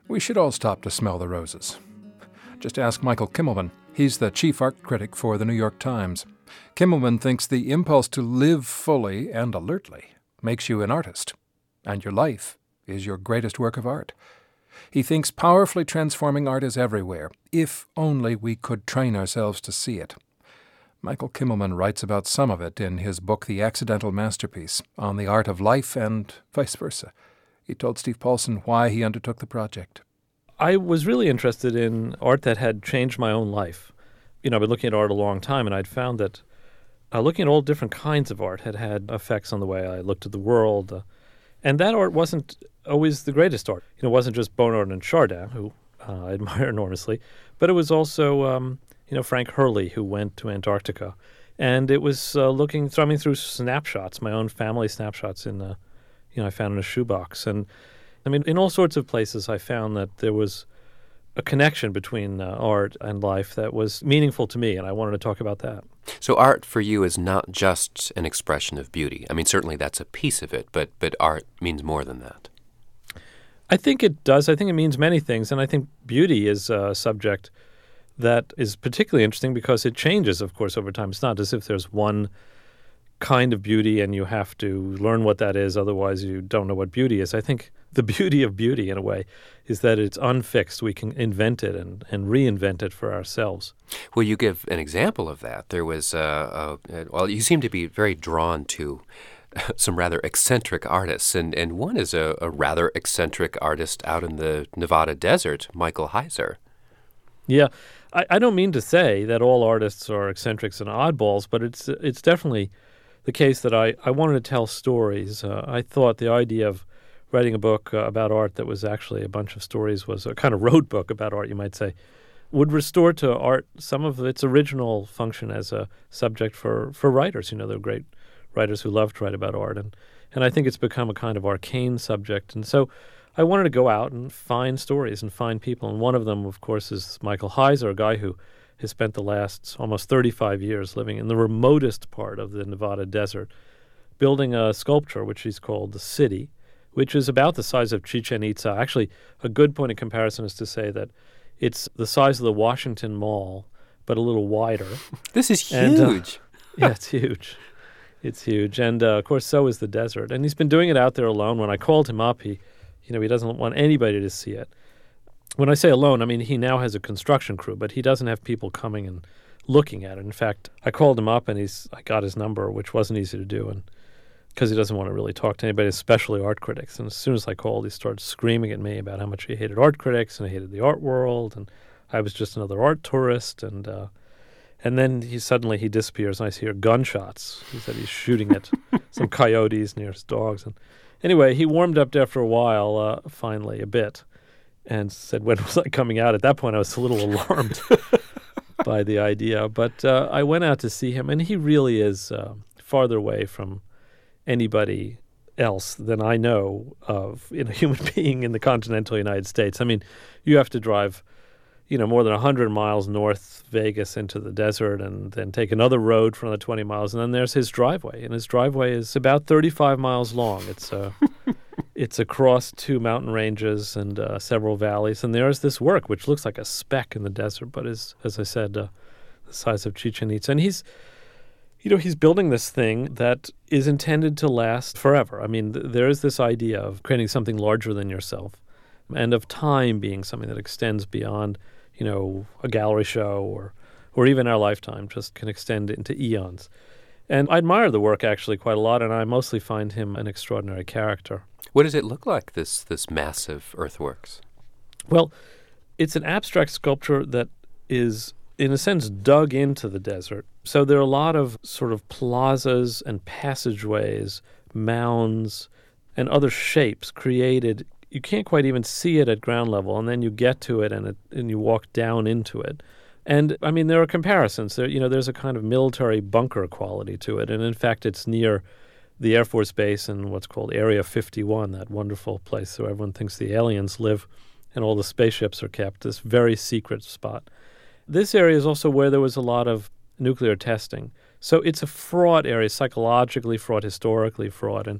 We should all stop to smell the roses. Just ask Michael Kimmelman. He's the chief art critic for the New York Times. Kimmelman thinks the impulse to live fully and alertly makes you an artist, and your life is your greatest work of art. He thinks powerfully transforming art is everywhere, if only we could train ourselves to see it. Michael Kimmelman writes about some of it in his book The Accidental Masterpiece, on the art of life and vice versa. He told Steve Paulson why he undertook the project. I was really interested in art that had changed my own life. I've been looking at art a long time, and I'd found that looking at all different kinds of art had had effects on the way I looked at the world. And that art wasn't always the greatest art. It wasn't just Bonnard and Chardin, who I admire enormously, but it was also Frank Hurley, who went to Antarctica. And it was thumbing through snapshots, my own family snapshots I found in a shoebox. And in all sorts of places I found that there was a connection between art and life that was meaningful to me, and I wanted to talk about that. So art for you is not just an expression of beauty. Certainly that's a piece of it, but art means more than that. I think it does. I think it means many things, and I think beauty is a subject that is particularly interesting because it changes, of course, over time. It's not as if there's one kind of beauty and you have to learn what that is, otherwise you don't know what beauty is. I think the beauty of beauty, in a way, is that it's unfixed. We can invent it and reinvent it for ourselves. Well, you give an example of that. There was, you seem to be very drawn to some rather eccentric artists, and one is a rather eccentric artist out in the Nevada desert, Michael Heiser. Yeah, I don't mean to say that all artists are eccentrics and oddballs, but it's definitely the case that I wanted to tell stories. I thought the idea of writing a book about art that was actually a bunch of stories was a kind of road book about art, you might say, would restore to art some of its original function as a subject for writers. There are great writers who love to write about art, and I think it's become a kind of arcane subject. And so I wanted to go out and find stories and find people. And one of them, of course, is Michael Heiser, a guy who has spent the last almost 35 years living in the remotest part of the Nevada desert, building a sculpture, which he's called The City, which is about the size of Chichen Itza. Actually, a good point of comparison is to say that it's the size of the Washington Mall, but a little wider. This is huge. Yeah, it's huge. It's huge. And, of course, so is the desert. And he's been doing it out there alone. When I called him up, he doesn't want anybody to see it. When I say alone, he now has a construction crew, but he doesn't have people coming and looking at it. In fact, I called him up, and I got his number, which wasn't easy to do, and because he doesn't want to really talk to anybody, especially art critics. And as soon as I called, he started screaming at me about how much he hated art critics and hated the art world, and I was just another art tourist. And then he disappears, and I hear gunshots. He said he's shooting at some coyotes near his dogs. And anyway, he warmed up after a while, finally, a bit, and said, when was I coming out? At that point, I was a little alarmed by the idea. But I went out to see him, and he really is farther away from anybody else than I know of in a human being in the continental United States. You have to drive, more than 100 miles north Vegas into the desert and then take another road for another 20 miles. And then there's his driveway. And his driveway is about 35 miles long. It's across 2 mountain ranges and several valleys. And there's this work, which looks like a speck in the desert, but is, as I said, the size of Chichen Itza. And he's building this thing that is intended to last forever. There is this idea of creating something larger than yourself and of time being something that extends beyond, a gallery show or even our lifetime, just can extend into eons. And I admire the work actually quite a lot, and I mostly find him an extraordinary character. What does it look like, this massive earthworks? Well, it's an abstract sculpture that is, in a sense, dug into the desert. So there are a lot of sort of plazas and passageways, mounds, and other shapes created. You can't quite even see it at ground level, and then you get to it and you walk down into it. And, there are comparisons. There's a kind of military bunker quality to it, and in fact, it's near the Air Force Base in what's called Area 51, that wonderful place where everyone thinks the aliens live and all the spaceships are kept, this very secret spot. This area is also where there was a lot of nuclear testing. So it's a fraught area, psychologically fraught, historically fraught, and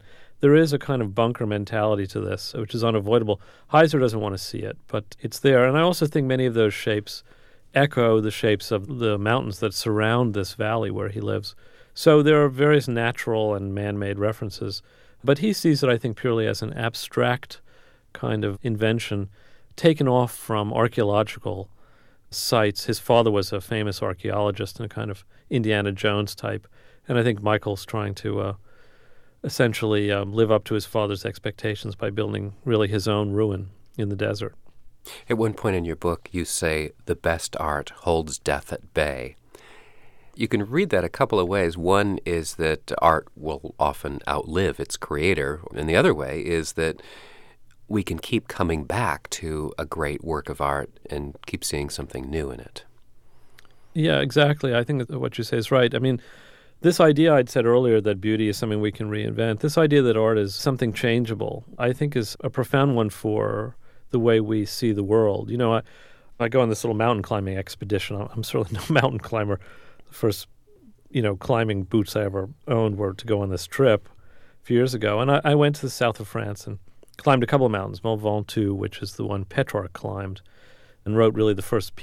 there is a kind of bunker mentality to this, which is unavoidable. Heiser doesn't want to see it, but it's there. And I also think many of those shapes echo the shapes of the mountains that surround this valley where he lives. So there are various natural and man-made references. But he sees it, I think, purely as an abstract kind of invention taken off from archaeological sites. His father was a famous archaeologist and a kind of Indiana Jones type. And I think Michael's trying to essentially live up to his father's expectations by building really his own ruin in the desert. At one point in your book, you say, the best art holds death at bay. You can read that a couple of ways. One is that art will often outlive its creator, and the other way is that we can keep coming back to a great work of art and keep seeing something new in it. Yeah, exactly. I think that what you say is right. I mean, this idea I'd said earlier that beauty is something we can reinvent, this idea that art is something changeable, I think is a profound one for the way we see the world. You know, I go on this little mountain climbing expedition. I'm certainly no mountain climber. The first, climbing boots I ever owned were to go on this trip a few years ago. And I went to the south of France and climbed a couple of mountains, Mont Ventoux, which is the one Petrarch climbed, and wrote really the first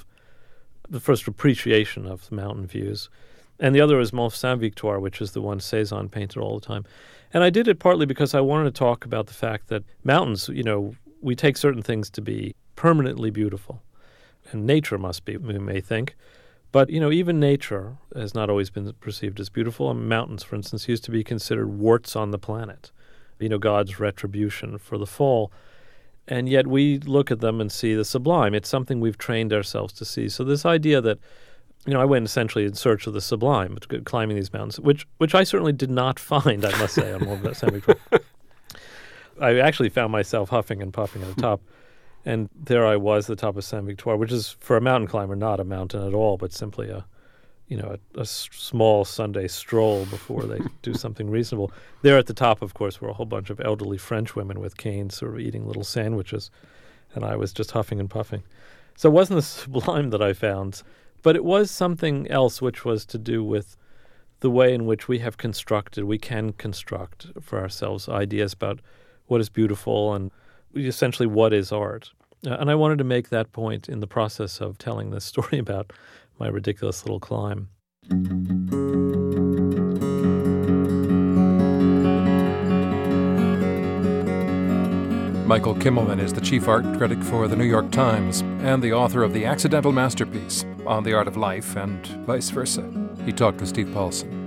appreciation of the mountain views. And the other was Mont Saint-Victoire, which is the one Cézanne painted all the time. And I did it partly because I wanted to talk about the fact that mountains, we take certain things to be permanently beautiful. And nature must be, we may think. But, even nature has not always been perceived as beautiful. And mountains, for instance, used to be considered warts on the planet, God's retribution for the fall. And yet we look at them and see the sublime. It's something we've trained ourselves to see. So this idea that, I went essentially in search of the sublime, climbing these mountains, which I certainly did not find, I must say, on Mont Saint-Victoire. I actually found myself huffing and puffing at the top. And there I was at the top of Saint-Victoire, which is, for a mountain climber, not a mountain at all, but simply a small Sunday stroll before they do something reasonable. There at the top, of course, were a whole bunch of elderly French women with canes sort of eating little sandwiches, and I was just huffing and puffing. So it wasn't the sublime that I found, but it was something else, which was to do with the way in which we can construct for ourselves ideas about what is beautiful and essentially what is art. And I wanted to make that point in the process of telling this story about my ridiculous little climb. Michael Kimmelman is the chief art critic for The New York Times and the author of The Accidental Masterpiece, On the Art of Life and Vice Versa. He talked with Steve Paulson.